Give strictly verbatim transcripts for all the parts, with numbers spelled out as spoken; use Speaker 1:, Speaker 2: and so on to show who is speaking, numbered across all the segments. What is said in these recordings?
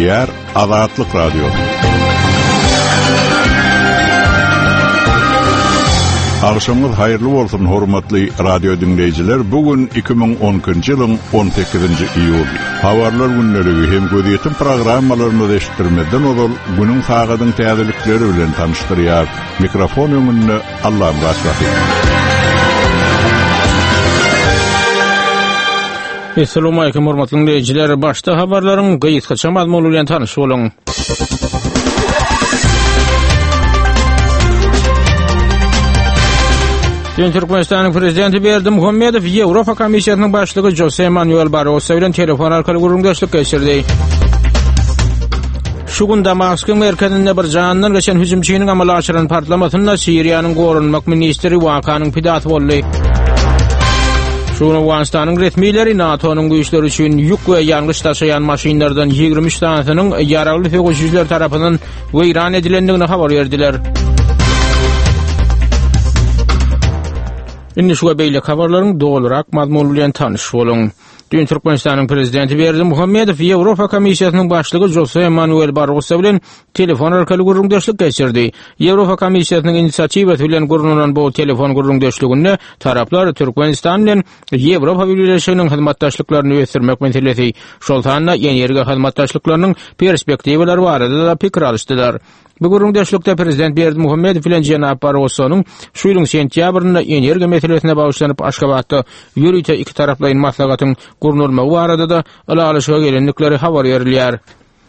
Speaker 1: dinleýär Azatlyk Radio. Akşamyz haýyrly bolsun hormatly radio dinleýijiler. Bugün iki bin on ikinji ýylyň on sekizinji iýul. Habarlar günleri hem gödýetim programmalaryny eşitdirmeden ol günüň sagadyň täzelikleri bilen tanışdyrýar. Mikrofon öňünde Allahym başlaty.
Speaker 2: Assalamu alaykum hormatly dinleýijiler. Başda habarlaryň gyýytgaça mazmuny bilen tanyş boluň. Türkmenistan'ın prezidenti Berdim Muhammedow Ýewropa Komissiýasynyň başlygy Jose Manuel Barroso bilen telefon arkaly gurulmdaşlyk geçirdi. Şu gün Damaskyn merkezinde bir janynyň geçen hüjümçiniň amala aşyran partlamasyna Siriýanyň gorunmak ministri wakanyň pidaty boldy. Şunu Awganistanyň resmileri NATO'nun güýçleri üçin ýük we ýalňyş taşıyan maşinlerden ýygrimi üç tanynyň ýaraly fegoşyjylar tarapyndan weýran edilendigini habar berdiler. Indi şu beýle habarlaryň dogulrak mazmuny bilen tanyş boluň. Dün Türkmenistan'ın prezidenti Berdim Muhammedow Ýewropa Komissiýasynyň başlygy Jose Manuel Barroso bilen telefon arkaly gurulmdaşlyk geçirdi. Ýewropa Komissiýasynyň initsiatiwaty bilen gurulan bu telefon gurulmdaşlygynda taraplar Türkmenistan bilen Ýewropa Birleşiginiň hyzmatdaşlyklaryny öýsürmek meselesi, şol tanda ýenerge hyzmatdaşlyklarynyň perspektiwalary barada da pikir alışdylar. Bu gurulmdaşlykda prezident Berdim Muhammedow bilen Jenap Barroso'nun şu ýylyň sentýabrynda energe meselesine baglanıp Aşgabatda ýürüýte iki taraplaryň maslahatyň gurnulmagy barada da alaşyga gelenlikleri habar berilýär.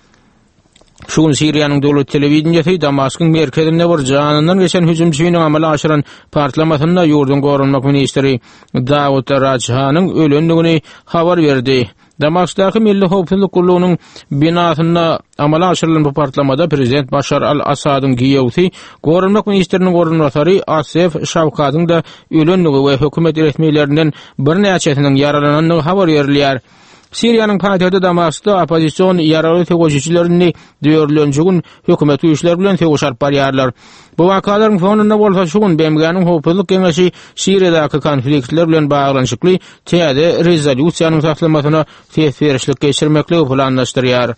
Speaker 2: Şu gün Siriýanyň dowlat telewizionyasy Damaskyn merkezinde bir janynyň geçen hüjümçiniň amala aşyran partlamasyna ýurdun gorunmak ministri Dawud Rajhanyň ölendigini habar berdi. Damaskdaky Milli Howpsuzlyk Gurulunyň binasyna amala aşyrylan bu partlamada prezident Başar al-Asadyň giýewsi, gorunmak ministriniň gorunmacary Asef Şawkatyň da ölendigi we hökümet resmiýetlerinden bir näçesiniň yaralanandygy habar berilýär. Siriýanyň paýtagty Damaskda opozisiýon ýaraly tegoşyjylaryny döýürlenjigin hökümet güýçleri bilen tegoşaryp barýarlar. Bu wakalaryň fonunda bolsa şu gün B M G'niň Howpsuzlyk Geňeşi Siriýadaky konfliktler bilen baglanyşykly täze rezolýusiýanyň saklamasyna täsirçilik geçirmekle planlaşdyrýar.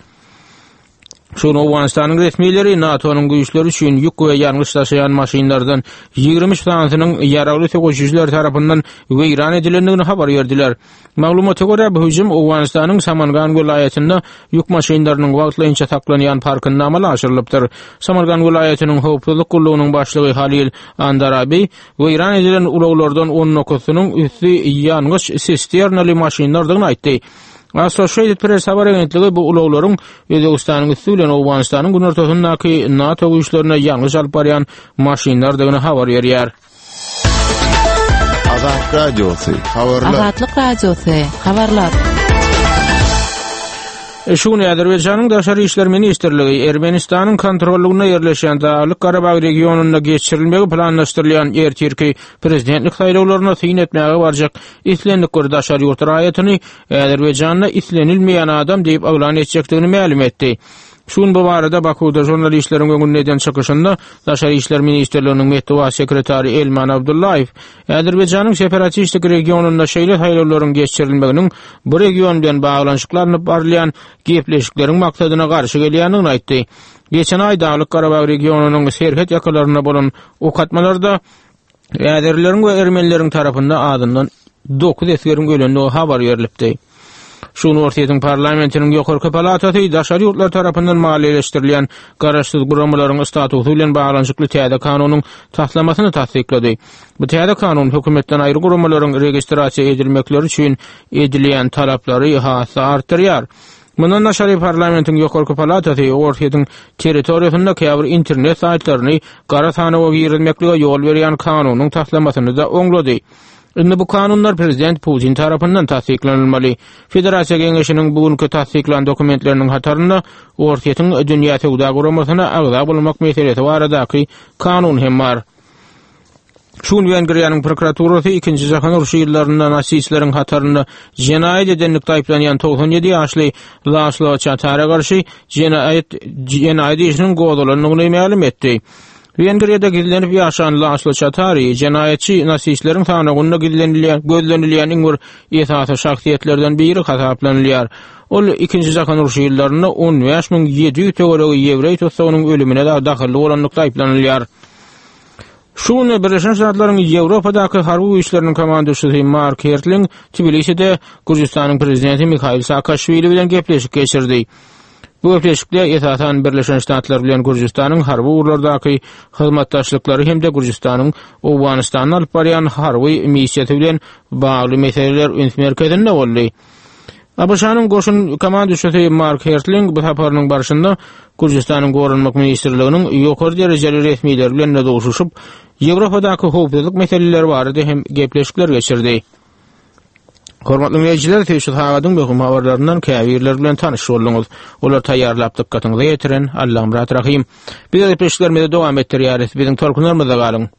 Speaker 2: Şunu Awganistanyň resmiýetleri NATO'nun güýçleri üçin ýük we ýalňyş taşıyan maşinlerden ýygrimi üç tanynyň ýaraly tegoşyjylar tarapyndan weýran edilendigini habar berdiler. Maglumata görä bu hüjüm Awganistanyň Samargan welaýetinde ýük maşinlarynyň wagtlanýa saklanýan parkynda amala aşyrylypdyr. Samargan welaýetiniň Howpsuzlyk Gurulunyň başlygy Halil Andarabi weýran edilen ulaglardan on dokuzynyň üstü ýalňyş sisternaly maşinlardygyny aýtdy. Associated Press habar agentligi bu ulaglaryň Özbegistanyň üstü bilen Awganistanyň gün ortasyndaky NATO güýçlerine ýalňyş alyp barýan maşinlardygyny habar berýär.
Speaker 1: Azatlyk Radiosy, habarlar.
Speaker 3: Azatlyk Radiosy, habarlar.
Speaker 2: Şunu Azerbaýjanyň Daşary işler ministrligi Ermenistanyň kontrolüne ýerleşen Dağlyk Garabag regionunda geçirilmegi planlaşdyrylýan ertirki prezidentlik saýlawlaryna syn etmäge barjak islendik Daşary ýurt raýatyny Azerbaýjanda islenilmeýän adam diýip aglan etjekdigini ma'lum etdi. Şun bu barada Bakuda jurnalistlerin öňünden çykyşynda Daşary işler ministrliginiň metbuat sekretary Elman Abdullayew Azerbaýjanyň separatistik regionunda şeýle saýlawlaryň geçirilmeginiň bu region bilen baglanyşyklaryny barlayan gepleşikleriň maksadyna garşy gelýändigini aýtdy. Geçen aý Dağlyk Garabag regionunyň serhet ýakalarına bolan okatmalarda Azerleriň we Ermenileriň tarapyndan adyndan dokuz esgeriň ölendigi habar berilipdi. Şunu ortaýyň parlamentiniň ýokarky palatasy Daşary ýurtlar tarapyndan maliýeleşdirilýän garaşsyz guramalaryň statusy bilen baglanyşykly täze kanunyň taslamasyny tasdiklady. Bu täze kanun hökümetden aýry guramalaryň registrasiýa edilmekleri üçin edilýän talaplary hassa artyrýar. Mundan Daşary parlamentiniň ýokarky palatasy ortaýyň territoriýasynda käbir internet saýtlaryny gara sanawa girilmeklige ýol berýän kanunyň taslamasyny da oňlady. Indi bu kanunlar prezident Putin tarapyndan tasdiklanylmaly. Federasiýa Geňeşiniň bugünkü tasdiklan dokumentleriniň hatarynda ortaýyň dünýä töwda guramasyna agza bolmak meselesi baradaky kanun hem bar. Şun Wengriýanyň prokuraturasy ikinji jahan uruşy ýyllarynda nasistleriň hatarynda jenaýat edenlikde aýplanýan toğsan ýedi ýaşly Laszlo Çatara garşy jenaýat jenaýat işiniň goýdulanyny ma'lum etdi. Vengriyada gizlenip yaşanılan Aslı Çatari, cinayetçi nasislerin tanıgynda gizlenilýän, gözlenilýän iňir esasy şahsiýetlerden biri hasaplanylýar. Ol ikinji Jahon uruşy ýyllarynda on beş miň ýedi ýüz töweregi ýewrey tutsagynyň ölümine de dahilli bolanlykda aýplanylýar. Şunu Birleşen Ştatlaryň Ýewropadaky harby işleriniň komandaşy Mark Hertling Tbiliside Gürjistanyň prezidenti Mikhail Saakashvili bilen gepleşik geçirdi. Bu gepleşikde esasan Birleşen Ştatlar bilen Gürjistanyň harby urlardaky hyzmatdaşlyklary hem de Gürjistanyň Owganystanyň alyp barýan harby missiýaty bilen bagly meseleler üns merkezinde boldy. Abaşanyň goşun komandaşy Mark Hertling bu haparynyň barşynda Gürjistanyň Gorunmak ministrliginiň ýokary derejeli resmiýetleri bilen de doguşup Ýewropadaky howpsuzlyk meseleleri barada hem gepleşikler geçirdi. Hormatly dinleyijiler, teşekkür hagadyň möhüm habarlaryndan käbirler bilen tanyş bolduňyz. Olar taýýarlap dykkatyňyza ýetiren Allahym rahim. Biz de peşlerimize dowam etdirýäris. Biziň tolkunlarymyza galyň.